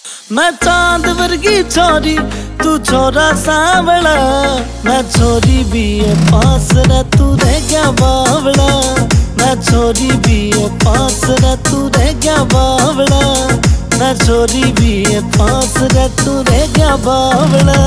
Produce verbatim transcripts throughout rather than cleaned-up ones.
मैं चांद वर्गी छोरी तू छोरा सांवला, मैं छोरी भी है पास रे तू रह गया बावला, मैं छोरी भी है पास रे तू रह गया बावला, मैं छोरी भी है पास रे तू रह गया बावला।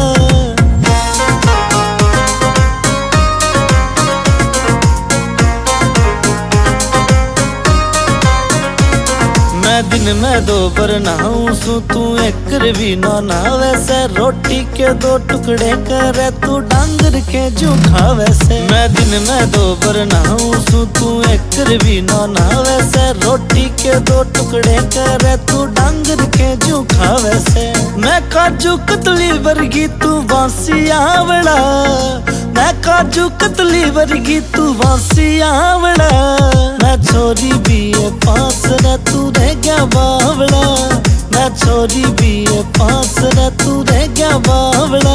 मैं दिन में दो बार नहाऊं सू तू एक भी ना नहावे से, रोटी के दो टुकड़े करे तू डांगर के जू खावे से। मैं दिन में दो बार नहाऊं सू तू एक भी ना नहावे से, रोटी के दो टुकड़े करे तू डांगर के जू खावे से। मैं काजू कतली वर्गी तू बांसी आवड़ा, मैं काजू कतली वर्गी तू बांसी आवड़ा, मैं छोरी भी है पास रे तू रह गया बावला, मैं छोरी भी है पास रे तू रह गया बावला।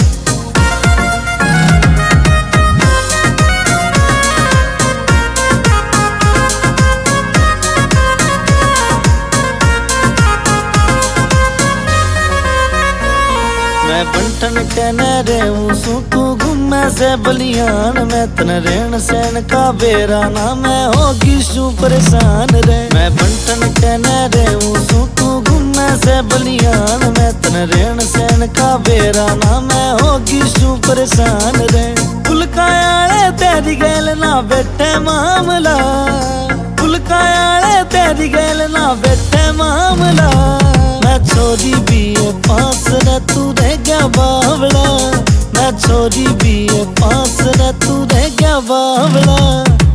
मैं बंटन कहने रहूं सू तू घूमे से बलियान, मैं तन रेण सैन का बेरा ना मैं होगी शू परेशान रे। मैं बंटन कहने रहूं सू तू घूमे से बलियान, मैं तन रेण सैन का बेरा ना मैं होगी शू परेशान रे। फुलकायाले तेरी गैल ना बैठे मामला, फुलकायाले तेरी गैल ना बैठे मामला, मैं छोरी भी है पास रे तू रह गया बावला, मैं छोरी भी है पास रे तू रह गया बावला।